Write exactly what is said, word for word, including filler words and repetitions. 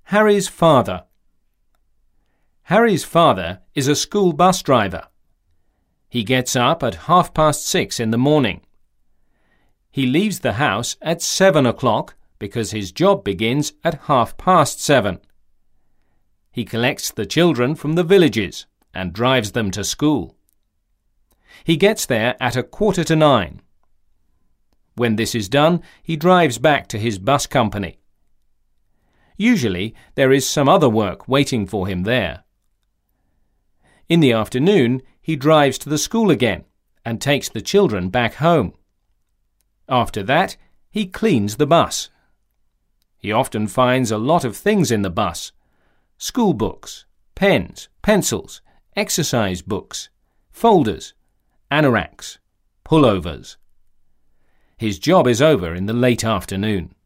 Harry's father. Harry's father is a school bus driver. He gets up at half past six in the morning. He leaves the house at seven o'clock because his job begins at half past seven. He collects the children from the villages and drives them to school. He gets there at a quarter to nine. When this is done, he drives back to his bus company. Usually, there is some other work waiting for him there. In the afternoon, he drives to the school again and takes the children back home. After that, he cleans the bus. He often finds a lot of things in the bus: school books, pens, pencils, exercise books, folders, anoraks, pullovers. His job is over in the late afternoon.